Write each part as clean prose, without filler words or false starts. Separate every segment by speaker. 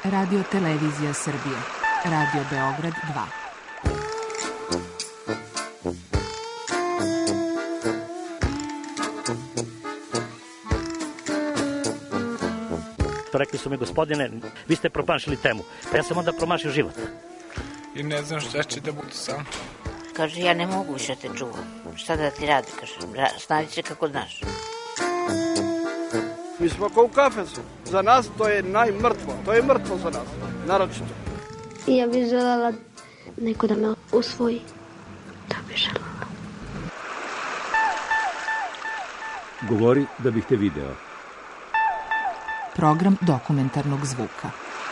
Speaker 1: Radio Televizija Srbije. Radio Beograd 2.
Speaker 2: Rekli su mi, gospodine, vi ste promašili temu. Pa ja sam onda promašio život.
Speaker 3: I ne znam šta će da bude sam.
Speaker 4: Kaže, ja ne mogu više te čuvam. Šta da ti radi, kaže, snađi se kako znaš.
Speaker 5: Mi smo kao u kafesu. Za nas to je najmrtvo. To je mrtvo za nas, naročito.
Speaker 6: I ja bih željela neko da me usvoji. Da bih željela.
Speaker 7: Govori da bih te video.
Speaker 1: Program dokumentarnog zvuka.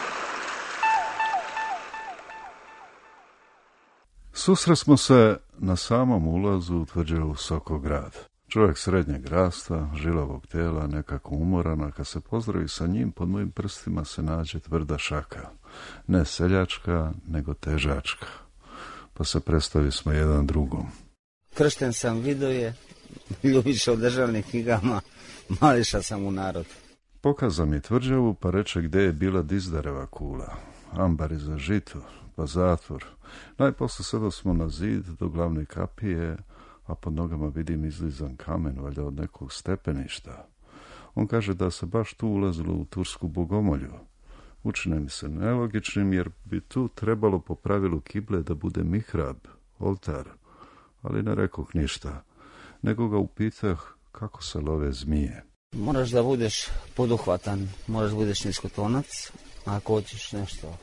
Speaker 8: Susreli se na samom ulazu u tvrđavu Sokograd. Čovjek srednjeg rasta, žilavog tijela, nekako umoran, a kad se pozdravi sa njim, pod mojim prstima se nađe tvrda šaka. Ne seljačka, nego težačka. Pa se predstavi smo jedan drugom.
Speaker 9: Kršten sam, video je, ljubiša u državnim knjigama, mališa sam u narodu.
Speaker 8: Pokaza mi tvrđavu, pa reče gdje je bila Dizdareva kula. Ambari za žito, pa zatvor. Najposle sada smo na zid do glavne kapije, a pod nogama vidim izlizan kamen, valjda od nekog stepeništa. On kaže da se baš tu ulazilo u tursku bogomolju. Učine mi se nelogičnim, jer bi tu trebalo po pravilu kible da bude mihrab, oltar, ali ne rekoh ništa, nego ga upitah kako se love zmije.
Speaker 9: Moraš da budeš poduhvatan, moraš da budeš niskotonac, ako hoćeš nešto,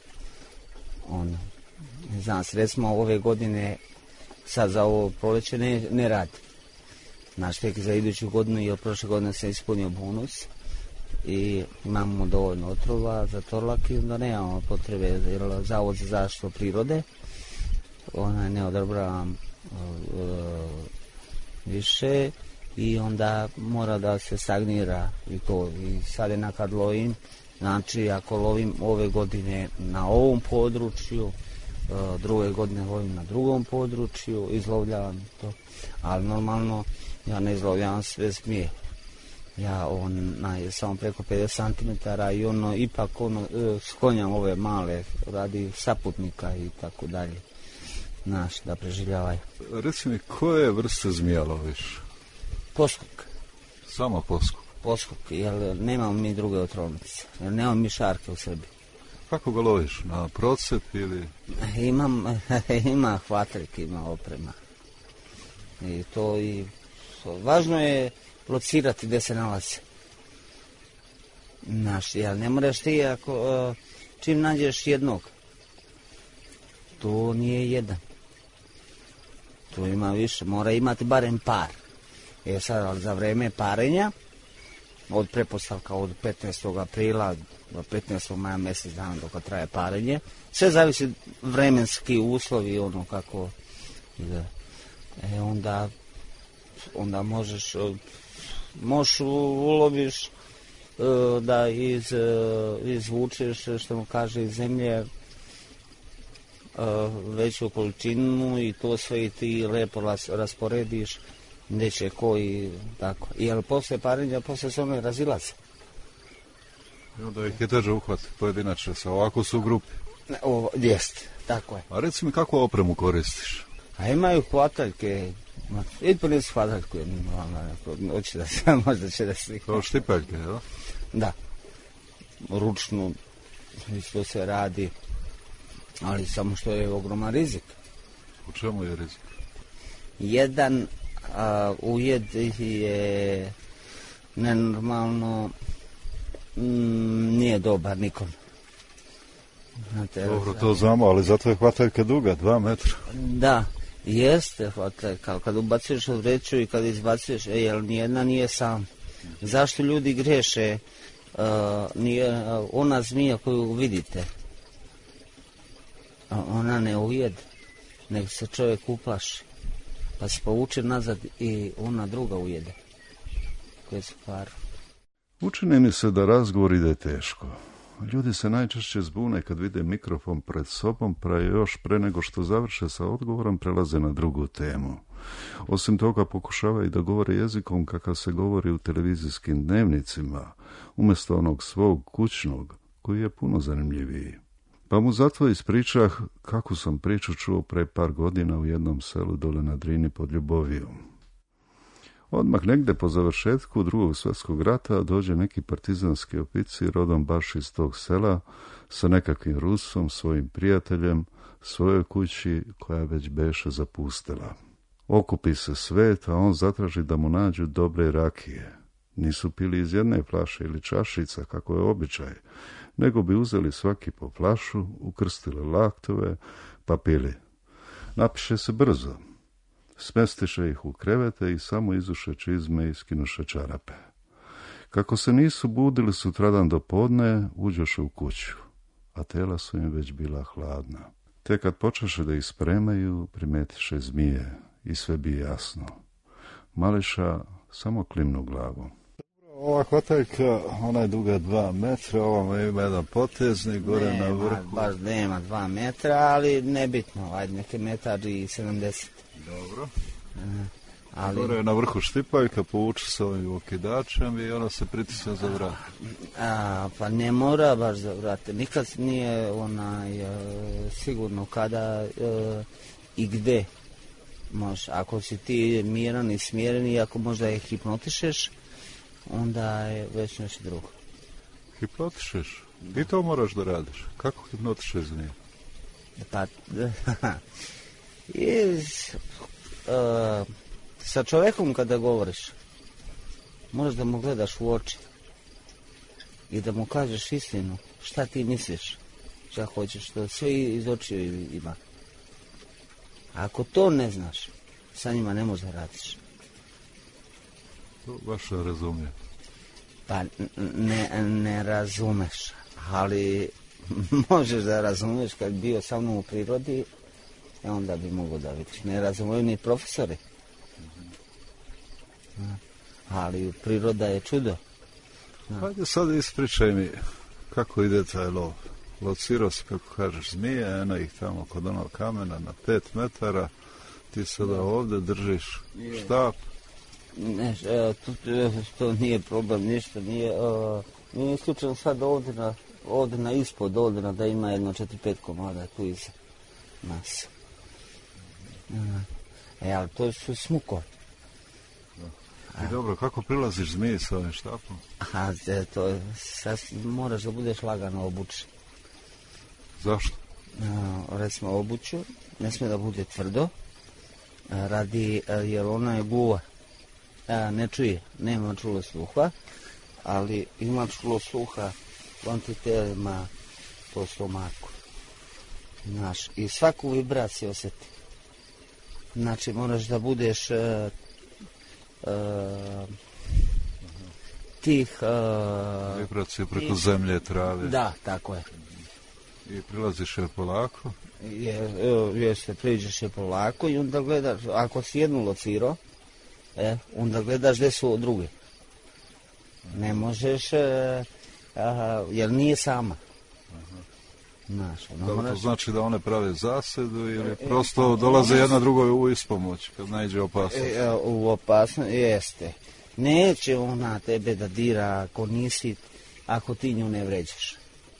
Speaker 9: znam se, recimo ove godine, sad za ovo proleće ne radi. Naš tek za iduću godinu i od prošle godine se ispunio bonus i imamo dovoljno otrova za torlak i onda nemamo potrebe, jer Zavod za zaštitu prirode, ne odobravam više i onda mora da se stagnira i to. I sad je nakad lovim, znači ako lovim ove godine na ovom području, druge godine lovim na drugom području, izlovljavam to, ali normalno ja ne izlovljavam sve zmije. Ja samo preko 50 cm i ipak sklonjam ove male radi saputnika i tako dalje, da preživljavaju.
Speaker 8: Reci mi, koje vrste zmija loviš?
Speaker 9: Poskok.
Speaker 8: Samo poskok?
Speaker 9: Poskok, jer nemamo mi druge otrovnice, jer nemamo mi šarke u sebi.
Speaker 8: Kako ga loviš? Na procep ili?
Speaker 9: Ima hvataljk, ima oprema. I to važno je locirati gdje se nalazi. Jel ne moraš ti ako čim nađeš jednog, to nije jedan. To ima više, mora imati barem par. Sad, ali za vreme parenja, od pretpostavka od 15. aprila do 15. maja, mjesec dana dok traje parenje, sve zavisi vremenski uslovi, kako ide. Onda možeš uloviš da izvučeš, što mu kaže, iz zemlje veću količinu i to sve i ti lepo rasporediš gdje će koji, tako. Jer posle parenja, posle se ono razilaze.
Speaker 8: I onda ih je teže uhvati pojedinačno, ovako su u grupi.
Speaker 9: Jeste, tako je.
Speaker 8: A reci mi, kakvu opremu koristiš?
Speaker 9: A imaju hvataljke, i po nisu hvataljku, hoće da se, možda će da se...
Speaker 8: Kao štipaljke, jel?
Speaker 9: Da, ručno, isto se radi, ali samo što je ogroman rizik.
Speaker 8: U čemu je rizik?
Speaker 9: Jedan ujed je nenormalno, nije dobar nikom.
Speaker 8: Dobro, to znamo, ali zato je hvataljka duga, 2 metra.
Speaker 9: Da, jeste hvataljka, kad ubacuješ u vreću i kad izbacuješ, jer nijedna nije sam. Zašto ljudi greše? Nije ona zmija koju vidite, ona ne ujede, nego se čovjek uplaši, pa se povuče nazad i ona druga ujede, koje su paru.
Speaker 8: Učini mi se da razgovor ide teško. Ljudi se najčešće zbune kad vide mikrofon pred sobom, pa još pre nego što završe sa odgovorom prelaze na drugu temu. Osim toga pokušavaju da govore jezikom kakav se govori u televizijskim dnevnicima, umjesto onog svog kućnog, koji je puno zanimljiviji. Pa mu zato ispričah kako sam priču čuo pre par godina u jednom selu dole na Drini pod Ljubovijom. Odmah negde po završetku Drugog svjetskog rata dođe neki partizanski oficir rodom baš iz tog sela sa nekakvim Rusom, svojim prijateljem, svojoj kući koja već beše zapustila. Okupi se svet, a on zatraži da mu nađu dobre rakije. Nisu pili iz jedne flaše ili čašica, kako je običaj, nego bi uzeli svaki po flašu, ukrstili laktove, pa pili. Napiše se brzo. Smestiše ih u krevete i samo izuše čizme i skinuše čarape. Kako se nisu budili sutradan do podne, uđoše u kuću, a tela su im već bila hladna. Te kad počeše da ih spremaju, primetiše zmije i sve bi jasno. Mališa samo klimnu glavu. Ova hvataljka, ona je duga 2 metra, ovamo ima jedan potezni, gore na vrhu.
Speaker 9: Baš nema 2 metra, ali nebitno, ajde neki metar i 70.
Speaker 8: Dobro.
Speaker 9: Ali...
Speaker 8: Gore je na vrhu štipaljka, povuče se ovim okidačem i ona se pritisne za vrat.
Speaker 9: Pa ne mora baš za vrat, nikad nije sigurno kada i gde. Ako si ti miran i smjeren i ako možda je hipnotišeš, onda je već nešto drugo.
Speaker 8: Hipnotišeš? I to moraš da radiš. Kako hipnotišeš za nje?
Speaker 9: Pa, sa čovjekom kada govoriš, moraš da mu gledaš u oči i da mu kažeš istinu, šta ti misliš, šta hoćeš, to sve iz očiju ima. Ako to ne znaš, sa njima ne možeš da radiš.
Speaker 8: To baš ne razumijem.
Speaker 9: Pa ne razumeš, ali možeš da razumeš kad bi bio sa mnom u prirodi, onda bi mogo da vidiš. Ne razumiju ni profesori. Ali priroda je čudo.
Speaker 8: Hajde sad ispričaj mi kako ide taj lov. Locirao si, kako kažeš, zmije, eno ih tamo kod onog kamena na 5 metara, ti sada ovdje držiš štap.
Speaker 9: Ne, to nije problem, ništa nije. Nije isključeno sad ovdje na ispod, ovdje da ima jedno 4-5 komada tu iza nas. Ali to su smukove.
Speaker 8: I dobro, kako prilaziš zmiji sa ovim štapom?
Speaker 9: To je, moraš da budeš lagano obučen.
Speaker 8: Zašto?
Speaker 9: Recimo obuću, ne smije da bude tvrdo, jer ona je gluva. Ne čuje, nema čulo sluha, ali ima čulo sluha u antitelima po stomaku. I svaku vibraciju osjeti. Znači, moraš da budeš tih...
Speaker 8: Vibracije preko zemlje, trave.
Speaker 9: Da, tako je.
Speaker 8: I prilaziš je polako?
Speaker 9: Jeste, priđeš je polako i onda gledaš, ako si jednu locirao, onda gledaš gdje su druge. Ne možeš, jer nije sama.
Speaker 8: To znači da one prave zasedu ili prosto dolaze jedna drugoj u ispomoć kad naiđe opasnost?
Speaker 9: U opasnost, jeste. Neće ona tebe da dira ako ti nju ne vređaš.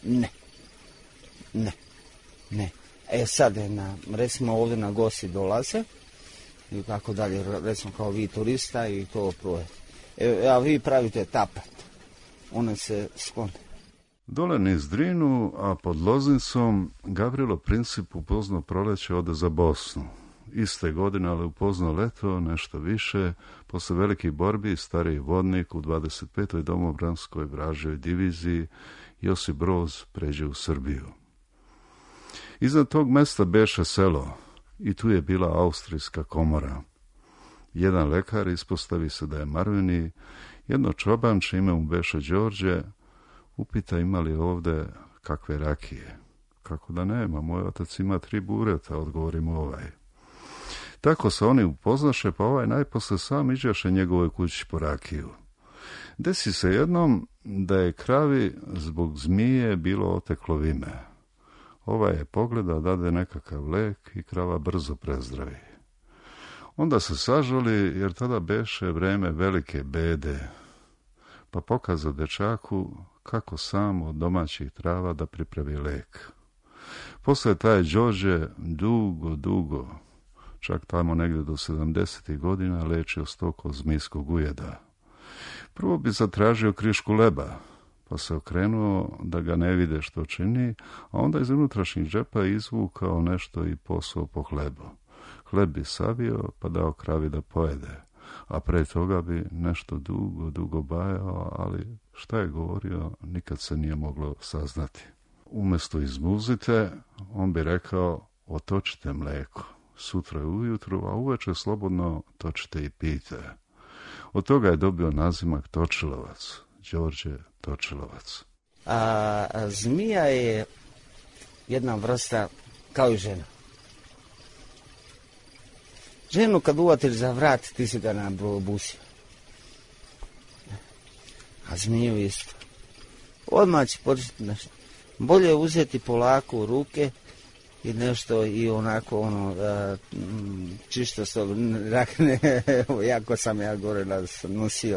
Speaker 9: Ne. Sad, recimo ovdje na gosti dolaze i tako dalje, recimo kao vi turista i to proje. A vi pravite tapat. One se sklone.
Speaker 8: Dole niz Drinu, a pod Loznicom, Gavrilo Princip upoznao proleće ode za Bosnu. Iste godine, ali upoznao leto, nešto više, posle velikih borbi, stariji vodnik u 25. domobranskoj vražjoj diviziji, Josip Broz pređe u Srbiju. Iznad tog mesta beše selo i tu je bila austrijska komora. Jedan lekar, ispostavi se da je Marvini, jedno čobanče, ime mu beše Đorđe, upita ima li ovde kakve rakije. Kako da nema, moj otac ima 3 bureta, odgovori mu ovaj. Tako se oni upoznaše, pa ovaj najposle sam iđaše njegovoj kući po rakiju. Desi se jednom da je kravi zbog zmije bilo oteklo vime. Ovaj je pogleda, dade nekakav lek i krava brzo prezdravi. Onda se sažali, jer tada beše vreme velike bede. pa pokazao dečaku kako sam od domaćih trava da pripravi lek. Poslije taj Đorđe dugo, čak tamo negdje do 70. godina, lečio stoko zmijskog ujeda. Prvo bi zatražio krišku leba, pa se okrenuo da ga ne vide što čini, a onda iz unutrašnjih džepa izvukao nešto i posuo po hlebu. Hleb bi savio, pa dao kravi da pojede, a pre toga bi nešto dugo bajao, ali šta je govorio, nikad se nije moglo saznati. Umjesto izmuzite, on bi rekao, otočite mlijeko, sutra ujutru, a uveče slobodno točite i pijte. Od toga je dobio nazimak Točilovac, Đorđe Točilovac.
Speaker 9: Zmija je jedna vrsta kao i žena. Ženu kad uvatiš za vrat, ti si ga nabusio. A zmiju isto. Odmah će početi nešto. Bolje je uzeti polako u ruke i nešto i onako čisto se rakne, jako sam ja gore nosio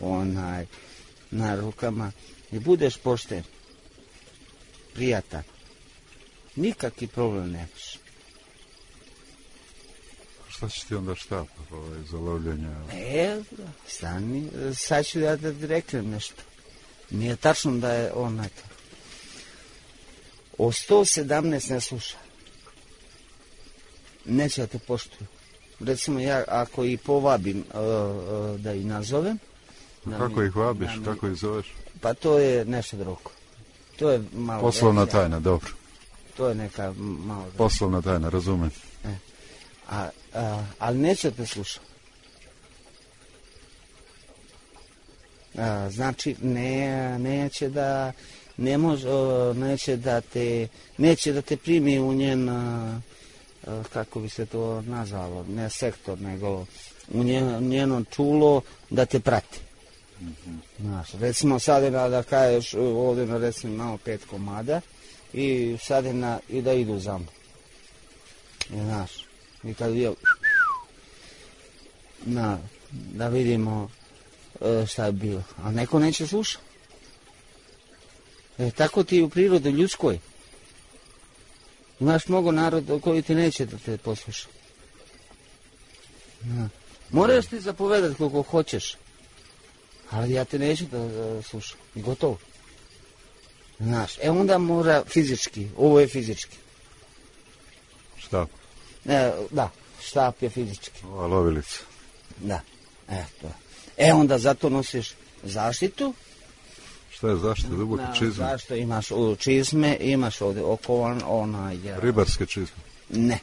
Speaker 9: na rukama i budeš pošten, prijatan, nikakvi problem nemaš.
Speaker 8: Šta će ti onda štapa za lovljenje?
Speaker 9: Stani, sad ću ja da ti reknem nešto. Nije tačno da je o 117 ne sluša. Neće da te poštuju. Recimo ja ako ih povabim da ih nazovem.
Speaker 8: Kako ih vabiš, kako ih zoveš?
Speaker 9: Pa to je nešto drugo. To je malo
Speaker 8: poslovna tajna, dobro.
Speaker 9: To je neka malo...
Speaker 8: Poslovna tajna, razumem.
Speaker 9: Ali neće te slušati. Znači neće da ne može, neće da te primi u njen, kako bi se to nazvalo, ne sektor, nego u njeno čulo da te prati. Znaš, recimo sad je da kažeš ovdje na recimo imamo 5 komada i sad je i da idu za mnom. Znaš, i kad je da vidimo šta je bilo, ali neko neće slušati. Tako ti u prirodi ljudskoj. Imaš mnogo naroda koji ti neće da te posluša. Moraš ti zapovedati koliko hoćeš, ali ja te neću da slušam. Gotovo. Znaš, onda mora fizički, ovo je fizički.
Speaker 8: Štap?
Speaker 9: Da, štap je fizički.
Speaker 8: Ova lovilica.
Speaker 9: Da, to. Onda zato nosiš zaštitu.
Speaker 8: Šta je zaštita, duboke čizme?
Speaker 9: Zašto imaš čizme, imaš ovdje okovan
Speaker 8: ribarske čizme?
Speaker 9: Ne.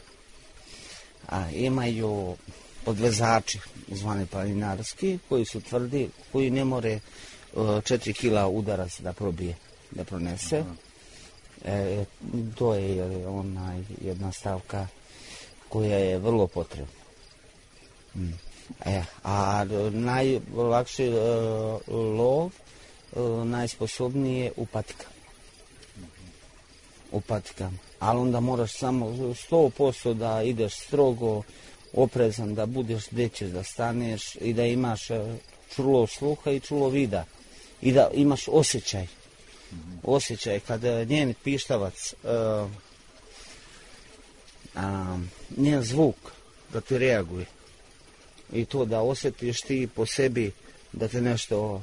Speaker 9: Imaju podvezači, zvani planinarski, koji su tvrdi, koji ne more 4 kila udarac da probije, da pronese. To je jedna stavka koja je vrlo potrebna. A najlakši lov, najsposobniji je u patikama. Ali onda moraš samo 100% da ideš strogo oprezan, da budeš gdje ćeš da staneš i da imaš čulo sluha i čulo vida. I da imaš osjećaj. Osjećaj kada njen pištavac, njen zvuk da ti reaguje. I to da osjetiš ti po sebi da te nešto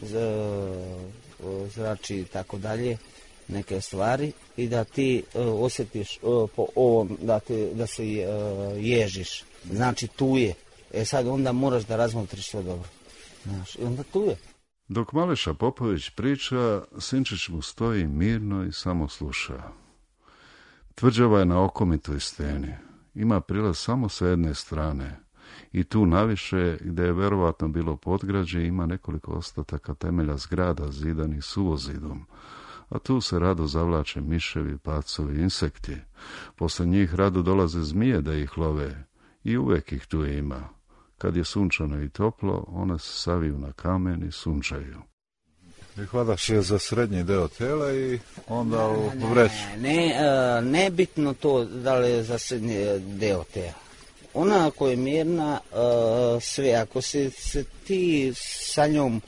Speaker 9: zrači i tako dalje, neke stvari, i da ti osjetiš po ovom da se ježiš. Znači tu je. Sad onda moraš da razmotriš to dobro. Znaš, i onda tu je.
Speaker 8: Dok Maleša Popović priča, Sinčić mu stoji mirno i samo sluša. Tvrđava je na okomitoj steni. Ima prilaz samo sa jedne strane. I tu naviše, gdje je verovatno bilo podgrađe, ima nekoliko ostataka temelja zgrada zidanih suvozidom, a tu se rado zavlače miševi, pacovi, insekti. Posle njih rado dolaze zmije da ih love i uvek ih tu ima. Kad je sunčano i toplo, one se saviju na kamen i sunčaju. I hvadaš je za srednji deo tela i onda u vreću.
Speaker 9: Ne bitno to da li je za srednji deo tela. Ona ako je mirna, sve, ako se ti sa njom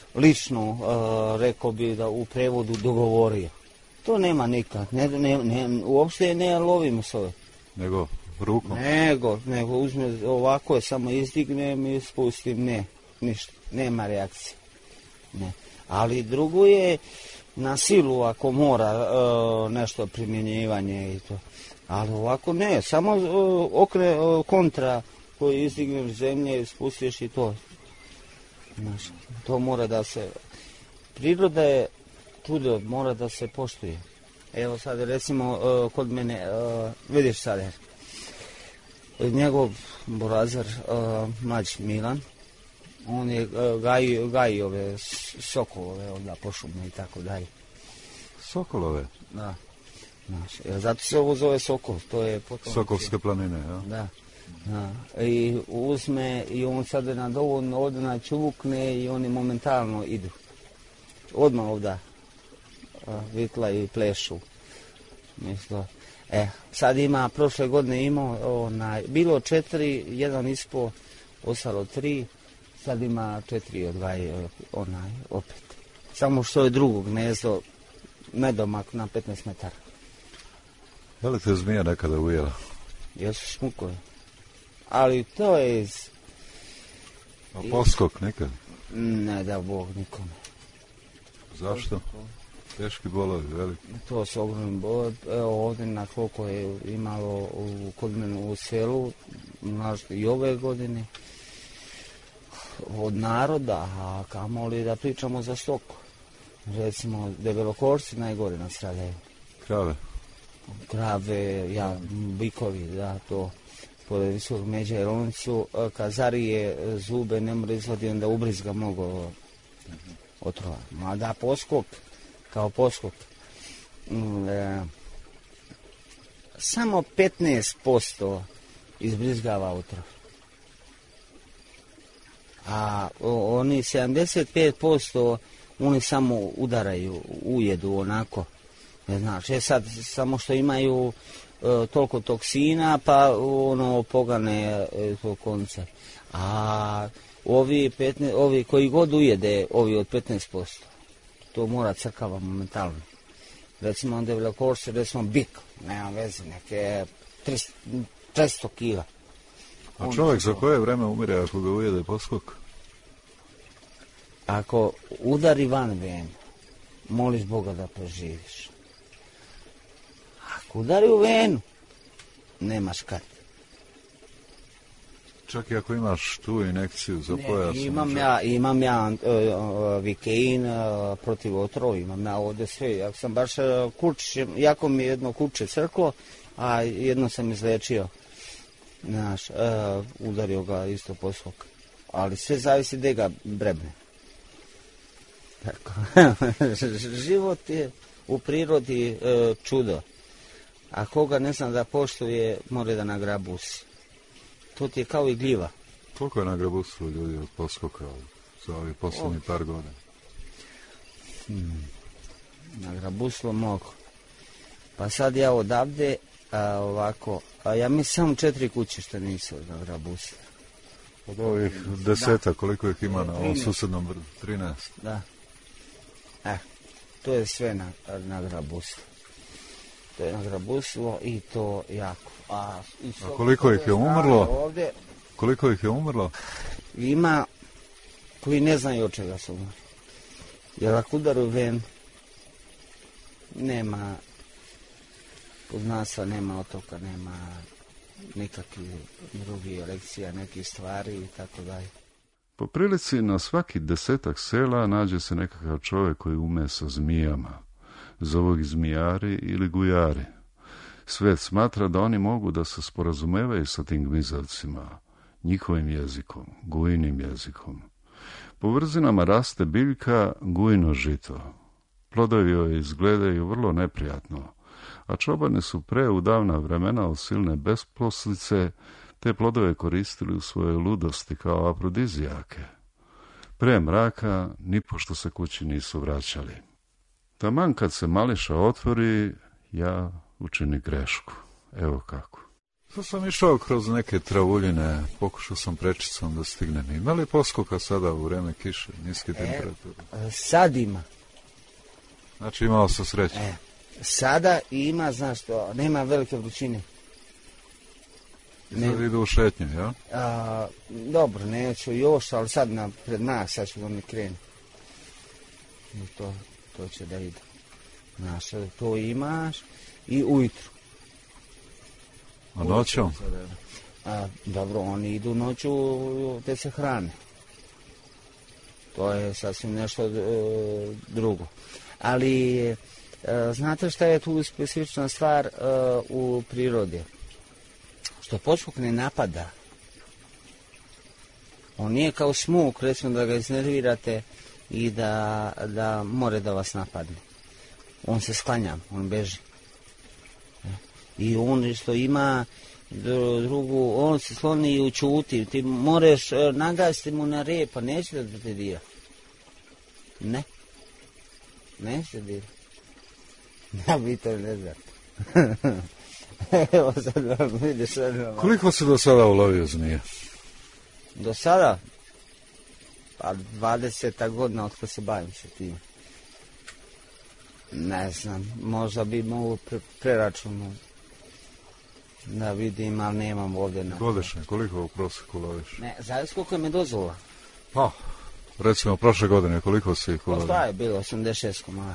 Speaker 9: lično, rekao bi da u prevodu dogovorio. To nema nikad, uopšte ne lovimo s ove.
Speaker 8: Nego rukom?
Speaker 9: Nego uzme ovako je, samo izdignem i spustim, ništa, nema reakcije. Ne. Ali drugo je na silu ako mora nešto primjenjivanje i to. Ali ovako ne, samo kontra koji izdigneš zemlje, spustiš i to. Znaš, to mora da se... Priroda je čudo, mora da se poštuje. Evo sad recimo kod mene, vidiš sad, njegov borazar, mlađi Milan, on je gaji ove sokolove, onda po šumu i tako dalje.
Speaker 8: Sokolove?
Speaker 9: Da. Znaš, zato se ovo zove Sokol, to je potom...
Speaker 8: Sokolske planine, ja?
Speaker 9: Da. I uzme i on sad na dovoljno odna čuvukne i oni momentalno idu. Odmah ovdje vitla i plešu. Mislo. Sad ima, prošle godine imao, bilo 4, jedan ispo, ostalo 3, sad ima 4 odgaje, opet. Samo što je drugo gnezdo, medomak na 15 metara.
Speaker 8: Je li te zmija nekada ujela?
Speaker 9: Jesu smukove. Ali to je iz...
Speaker 8: A poskok nikad?
Speaker 9: Ne da Bog nikome.
Speaker 8: Zašto? Teški bolovi, veliki?
Speaker 9: To su ogromni bolovi. Evo ovdje na koliko je imalo kod mene u selu, i ove godine, od naroda, a kamoli da pričamo za stoku. Recimo, debelokorci najgore nastradaju.
Speaker 8: Krave?
Speaker 9: Krave, bikovi, da, to... Pored visokog međa, jer oni su, kad zarije zube, ne mora izvodi, onda ubrizga mnogo otrova. Mada poskok, kao poskok, samo 15% izbrizgava otrov. A oni 75%, oni samo udaraju, ujedu onako. Ne znaš, sad samo što imaju toliko toksina, pa pogane to konce. A ovi koji god ujede, ovi od 15%, to mora crkava momentalno. Recimo onda je velokorse, recimo bik, nema veze, neke 300 kila.
Speaker 8: A čovjek za koje vreme umire ako ga ujede poskok?
Speaker 9: Ako udari van venu, moliš Boga da preživiš. Ako udari u venu, nemaš kad.
Speaker 8: Čak i ako imaš tu injekciju za pojas.
Speaker 9: Imam ja Vikein protiv otrova, imam ja ovdje sve. Ja sam baš jako mi jedno kuće crklo, a jedno sam izlečio. Znaš, udario ga isto poskok. Ali sve zavisi gdje ga brebne. Život je u prirodi čudo. A koga ne znam da poštuje, mora da nagrabusi. To ti je kao i gljiva.
Speaker 8: Koliko je nagrabusilo ljudi od poskoka za ovih poslednjih par godina?
Speaker 9: Nagrabusilo mnogo. Pa sad ja odavde, ovako, ja mislim samo 4 kuće što nisu nagrabusile.
Speaker 8: Od ovih 10, koliko ih ima na ovom susednom brdu? 13?
Speaker 9: Da. To je sve nagrabusilo. To je nagrabusilo i to jako.
Speaker 8: A koliko ih je umrlo? Koliko ih je umrlo?
Speaker 9: Ima koji ne znaju od čega su umrli. Jer ako udaru ven, nema poznanstva, nema otoka, nema nikakvih drugih lekcija, nekih stvari i tako dalje.
Speaker 8: Po prilici na svaki 10 sela nađe se nekakav čovjek koji ume sa zmijama. Zovu ih zmijari ili gujari. Svet smatra da oni mogu da se sporazumevaju sa tim gmizavcima, njihovim jezikom, gujinim jezikom. Po vrzinama raste biljka gujino žito. Plodovi joj izgledaju vrlo neprijatno, a čobani su pre u davna vremena od silne besposlice te plodove koristili u svojoj ludosti kao afrodizijake. Pre mraka nipošto se kući nisu vraćali. Taman kad se mališa otvori, ja učini grešku. Evo kako. Sad sam išao kroz neke travuljine, pokušao sam prečicom da stignem. Ima li poskoka sada u vreme kiše, niske temperature?
Speaker 9: Sad ima.
Speaker 8: Znači imao sam sreću.
Speaker 9: Sada ima, znaš što, nema velike vrućine.
Speaker 8: Sad idu u šetnju, ja?
Speaker 9: Dobro, neću još, ali sad pred nas, sad ću da mi krenu. I to će da ide. Znaš, to imaš i ujutru.
Speaker 8: A noćom?
Speaker 9: Dobro, oni idu noću te se hrane. To je sasvim nešto drugo. Ali, znate šta je tu specifična stvar u prirodi? Što poskok ne napada. On nije kao smuk, recimo da ga iznervirate i da more da vas napadne. On se sklanja, on beži. I on što ima drugu, on se sloni i učuti. Ti moreš nagasiti mu na rep, pa neće da te dira. Ne. Neće dira. Ja vi to ne znate. Evo sad vam vidiš.
Speaker 8: Koliko si do sada ulovio zmija?
Speaker 9: Do sada? Pa 20 godina od kada se bavim sa tim. Ne znam, možda bi mogu preračunati da vidim, ali nemam ovdje na...
Speaker 8: Godišnje, koliko u prosjeku loviš?
Speaker 9: Ne, zavisi koliko je me dozvola.
Speaker 8: Pa, recimo prošle godine, koliko si ih ulovio?
Speaker 9: Šta je bilo, 86 komada.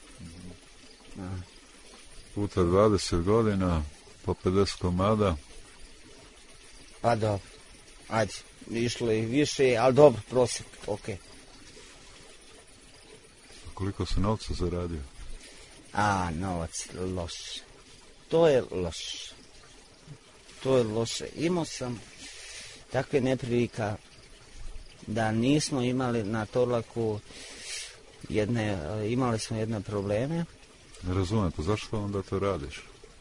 Speaker 8: Puta 20 godina, po 50 komada.
Speaker 9: Pa dobro, ajde, išlo je više, ali dobro, prosjek, okej.
Speaker 8: Koliko si novca zaradio?
Speaker 9: Novac, loš. To je loše. Imao sam takve neprilika da nismo imali na Torlaku imali smo jedne probleme.
Speaker 8: Ne razumijem, pa zašto onda to radiš?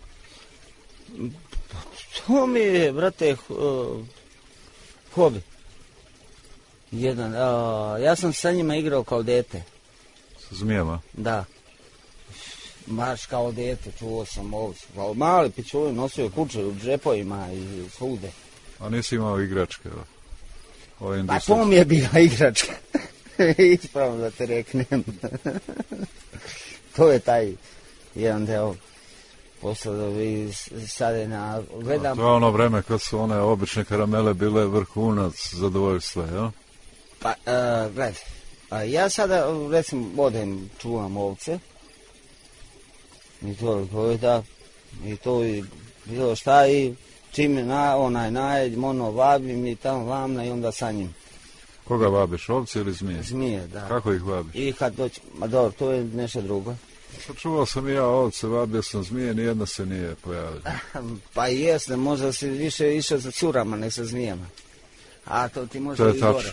Speaker 9: To mi je, brate, hobi. Ja sam sa njima igrao kao dete.
Speaker 8: Sa zmijama?
Speaker 9: Da. Baš kao dete, čuo sam ovdje. Mali pičuli nosio kuće u džepovima i svude.
Speaker 8: A nisi imao igračke?
Speaker 9: Pa to mi je bila igračka. Ispravno da te reknem. To je taj jedan deo posla da vi sad gledam...
Speaker 8: To je ono vreme kad su one obične karamele bile vrhunac zadovoljstva, ja?
Speaker 9: Pa, gledaj, ja sada, recimo, odem, čuvam ovce, i to i bilo šta i čim je najedem, vabim i tamo vamna i onda sa njim.
Speaker 8: Koga vabiš, ovce ili zmije?
Speaker 9: Zmije, da.
Speaker 8: Kako ih vabiš?
Speaker 9: I kad doći, dobro, to je nešto drugo.
Speaker 8: Čuvao sam i ja ovce, vabio sam zmije, nijedna se nije pojavila.
Speaker 9: Pa jesne, možda si više išao za curama, ne sa zmijama. A to ti može i gore.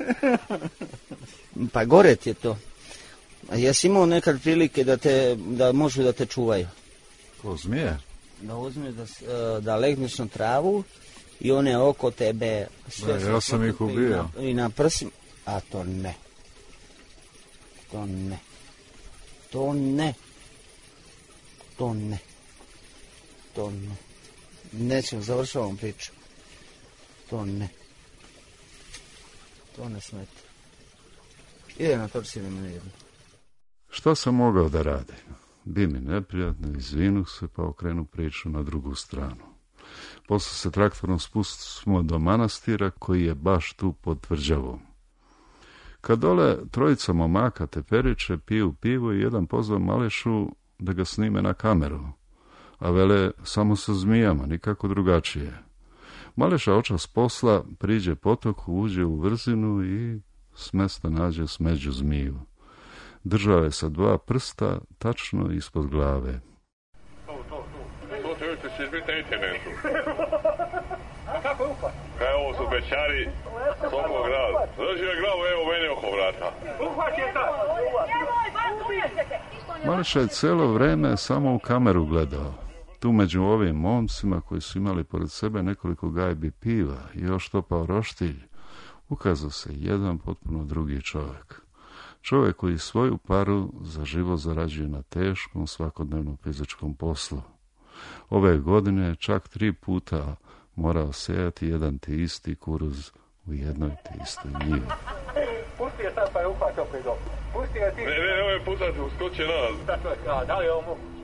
Speaker 9: Pa gore ti je to. A jesi imao nekad prilike da možu da te čuvaju?
Speaker 8: Ko zmije?
Speaker 9: Da uzmeš da legneš na travu i one oko tebe sve...
Speaker 8: Ja sam ih ubio.
Speaker 9: I na prsima. A to ne. To ne. To ne. To ne. To ne. Nećemo, završavam priču. To ne. To ne smeta. Ide na torsi da me jedno.
Speaker 8: Šta sam mogao da radim? Bi mi neprijatno, izvinuh se pa okrenu priču na drugu stranu. Posle se traktorom spustimo do manastira koji je baš tu pod tvrđavom. Kad dole trojica momaka teperiče, piju pivo i jedan pozva Malešu da ga snime na kameru, a vele samo sa zmijama, nikako drugačije. Maleša očas posla, priđe potoku, uđe u vrzinu i s mesta nađe smeđu zmiju. Držao je sa 2 prsta, tačno ispod glave.
Speaker 10: To te ujutro će biti na internetu. A kako je upad? Evo su bećari Sokol grad. Drži je glavu, evo mene oko vrata. Uhvat je ta!
Speaker 8: Maleša je cijelo vreme samo u kameru gledao. Tu među ovim momcima koji su imali pored sebe nekoliko gajbi piva i još topao roštilj, ukazao se jedan potpuno drugi čovjek. Čovjek koji svoju paru za život zarađuje na teškom svakodnevnom fizičkom poslu. Ove godine čak 3 puta morao sejati jedan te isti kuruz u jednoj te istoj njivi.
Speaker 10: Pusti je sad pa je uhvatio opet dobro. Pusti je ti. Ne, ovaj puta se uskoči nas. Da li je ovo moguće?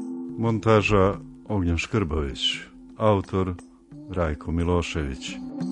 Speaker 8: Montaža Ognjen Škrbović, autor Rajko Milošević.